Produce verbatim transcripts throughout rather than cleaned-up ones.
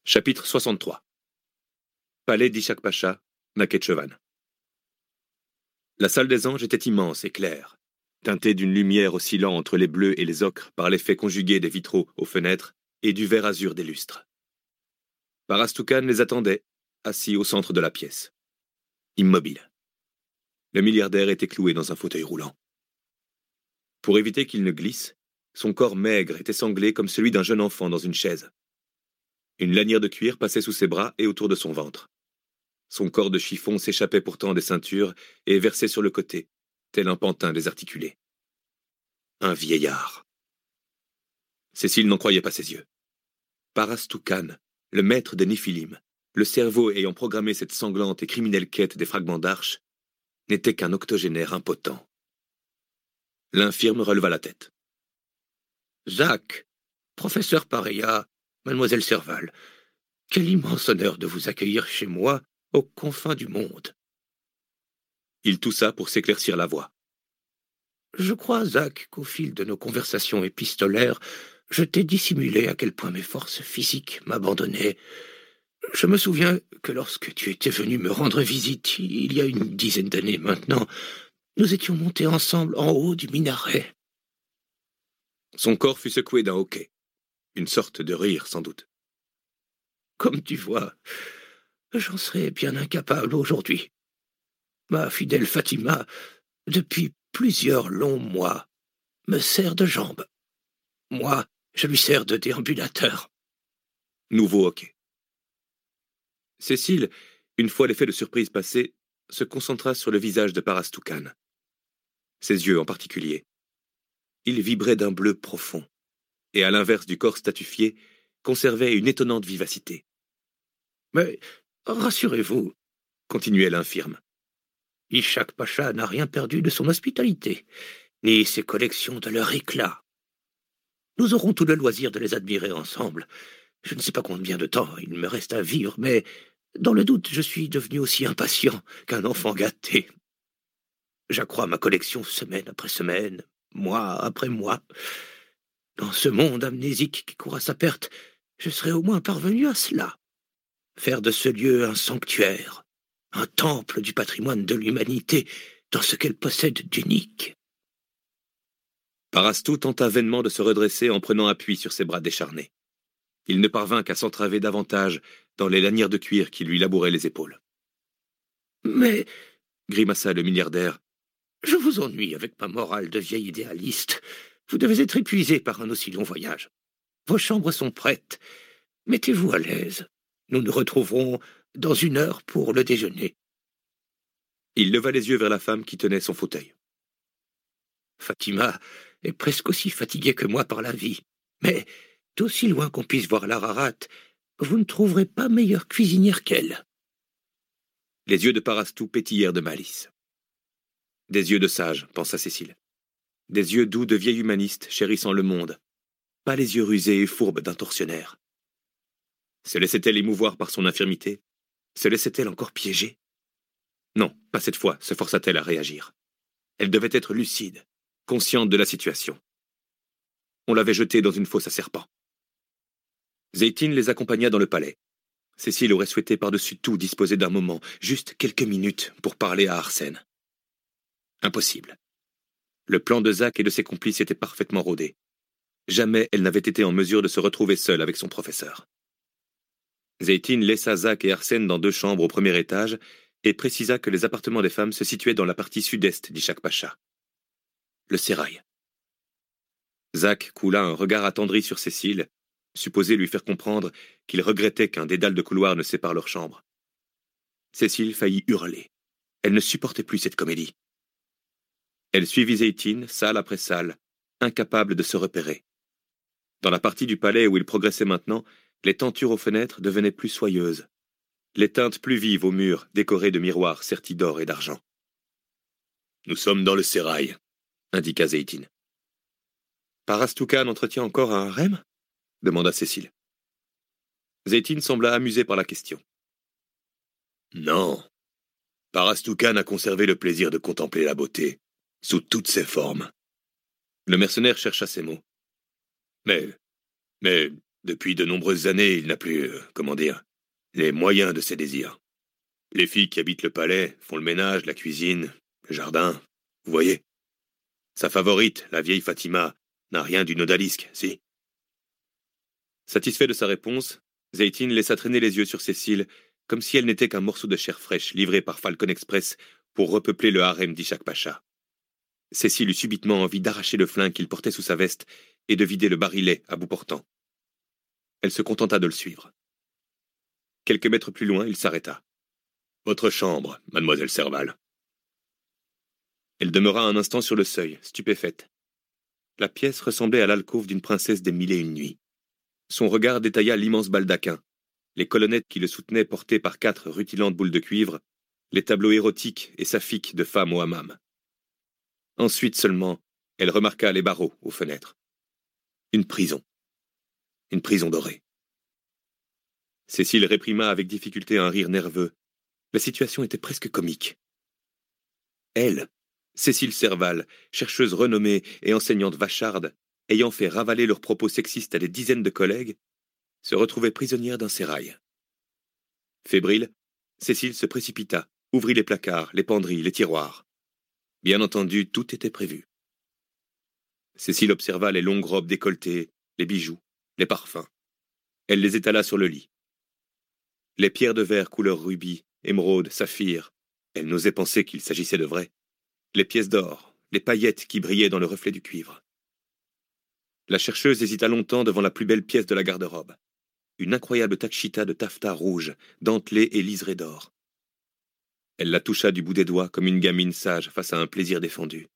Chapitre soixante-trois. Palais d'Ishak Pacha, Nakhitchevan. La salle des anges était immense et claire, teintée d'une lumière oscillant entre les bleus et les ocres par l'effet conjugué des vitraux aux fenêtres et du vert azur des lustres. Parastoukan les attendait, assis au centre de la pièce, immobile. Le milliardaire était cloué dans un fauteuil roulant. Pour éviter qu'il ne glisse, son corps maigre était sanglé comme celui d'un jeune enfant dans une chaise. Une lanière de cuir passait sous ses bras et autour de son ventre. Son corps de chiffon s'échappait pourtant des ceintures et versait sur le côté, tel un pantin désarticulé. Un vieillard. Cécile n'en croyait pas ses yeux. Parastoukan, le maître des Néphilim, le cerveau ayant programmé cette sanglante et criminelle quête des fragments d'arches, n'était qu'un octogénaire impotent. L'infirme releva la tête. « Zach, professeur Pareya, mademoiselle Serval, quel immense honneur de vous accueillir chez moi, aux confins du monde. » Il toussa pour s'éclaircir la voix. « Je crois, Zach, qu'au fil de nos conversations épistolaires, je t'ai dissimulé à quel point mes forces physiques m'abandonnaient. Je me souviens que lorsque tu étais venu me rendre visite, il y a une dizaine d'années maintenant, nous étions montés ensemble en haut du minaret. » Son corps fut secoué d'un hoquet. Une sorte de rire, sans doute. « Comme tu vois, j'en serais bien incapable aujourd'hui. Ma fidèle Fatima, depuis plusieurs longs mois, me sert de jambe. Moi, je lui sers de déambulateur. » Nouveau hoquet. Cécile, une fois l'effet de surprise passé, se concentra sur le visage de Parastoukan. Ses yeux en particulier. Ils vibraient d'un bleu profond, et à l'inverse du corps statufié, conservaient une étonnante vivacité. « Mais rassurez-vous, » continuait l'infirme, « Ishak Pacha n'a rien perdu de son hospitalité, ni ses collections de leur éclat. Nous aurons tout le loisir de les admirer ensemble. Je ne sais pas combien de temps il me reste à vivre, mais dans le doute, je suis devenu aussi impatient qu'un enfant gâté. J'accrois ma collection semaine après semaine, mois après mois. Dans ce monde amnésique qui court à sa perte, je serais au moins parvenu à cela. Faire de ce lieu un sanctuaire, un temple du patrimoine de l'humanité dans ce qu'elle possède d'unique. » Parastou tenta vainement de se redresser en prenant appui sur ses bras décharnés. Il ne parvint qu'à s'entraver davantage dans les lanières de cuir qui lui labouraient les épaules. « Mais, » grimaça le milliardaire, « je vous ennuie avec ma morale de vieil idéaliste. Vous devez être épuisé par un aussi long voyage. Vos chambres sont prêtes. Mettez-vous à l'aise. Nous nous retrouverons dans une heure pour le déjeuner. » Il leva les yeux vers la femme qui tenait son fauteuil. « Fatima est presque aussi fatiguée que moi par la vie. Mais, d'aussi loin qu'on puisse voir l'Ararat, vous ne trouverez pas meilleure cuisinière qu'elle. » Les yeux de Parastou pétillèrent de malice. Des yeux de sage, pensa Cécile. Des yeux doux de vieil humaniste chérissant le monde, pas les yeux rusés et fourbes d'un tortionnaire. Se laissait-elle émouvoir par son infirmité? Se laissait-elle encore piéger? Non, pas cette fois, se força-t-elle à réagir. Elle devait être lucide, consciente de la situation. On l'avait jetée dans une fosse à serpents. Zeytine les accompagna dans le palais. Cécile aurait souhaité par-dessus tout disposer d'un moment, juste quelques minutes, pour parler à Arsène. Impossible. Le plan de Zach et de ses complices était parfaitement rodé. Jamais elle n'avait été en mesure de se retrouver seule avec son professeur. Zeytine laissa Zach et Arsène dans deux chambres au premier étage et précisa que les appartements des femmes se situaient dans la partie sud-est d'Ishak Pacha. Le sérail. Zach coula un regard attendri sur Cécile, supposé lui faire comprendre qu'il regrettait qu'un dédale de couloir ne sépare leurs chambres. Cécile faillit hurler. Elle ne supportait plus cette comédie. Elle suivit Zeytine, salle après salle, incapable de se repérer. Dans la partie du palais où il progressait maintenant, les tentures aux fenêtres devenaient plus soyeuses, les teintes plus vives aux murs, décorés de miroirs sertis d'or et d'argent. « Nous sommes dans le sérail, » indiqua Zeytine. « Parastoukan entretient encore un harem ?» demanda Cécile. Zeytine sembla amusée par la question. « Non. Parastoukan a conservé le plaisir de contempler la beauté, sous toutes ses formes. » Le mercenaire chercha ses mots. « Mais, mais, Depuis de nombreuses années, il n'a plus, euh, comment dire, les moyens de ses désirs. Les filles qui habitent le palais font le ménage, la cuisine, le jardin, vous voyez. Sa favorite, la vieille Fatima, n'a rien d'une odalisque, si. Satisfait de sa réponse, Zeytin laissa traîner les yeux sur Cécile, comme si elle n'était qu'un morceau de chair fraîche livré par Falcon Express pour repeupler le harem d'Ishak Pacha. Cécile eut subitement envie d'arracher le flingue qu'il portait sous sa veste et de vider le barillet à bout portant. Elle se contenta de le suivre. Quelques mètres plus loin, il s'arrêta. « Votre chambre, mademoiselle Serval. » Elle demeura un instant sur le seuil, stupéfaite. La pièce ressemblait à l'alcôve d'une princesse des mille et une nuits. Son regard détailla l'immense baldaquin, les colonnettes qui le soutenaient portées par quatre rutilantes boules de cuivre, les tableaux érotiques et saphiques de femmes au hammam. Ensuite seulement, elle remarqua les barreaux aux fenêtres. Une prison. Une prison dorée. Cécile réprima avec difficulté un rire nerveux. La situation était presque comique. Elle, Cécile Serval, chercheuse renommée et enseignante vacharde, ayant fait ravaler leurs propos sexistes à des dizaines de collègues, se retrouvait prisonnière d'un sérail. Fébrile, Cécile se précipita, ouvrit les placards, les penderies, les tiroirs. Bien entendu, tout était prévu. Cécile observa les longues robes décolletées, les bijoux, les parfums. Elle les étala sur le lit. Les pierres de verre couleur rubis, émeraude, saphir, elle n'osait penser qu'il s'agissait de vrai. Les pièces d'or, les paillettes qui brillaient dans le reflet du cuivre. La chercheuse hésita longtemps devant la plus belle pièce de la garde-robe. Une incroyable tachita de taffetas rouge, dentelée et liserée d'or. Elle la toucha du bout des doigts comme une gamine sage face à un plaisir défendu.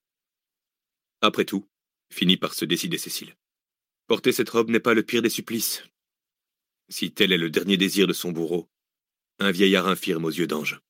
Après tout, finit par se décider Cécile. Porter cette robe n'est pas le pire des supplices. Si tel est le dernier désir de son bourreau, un vieillard infirme aux yeux d'ange.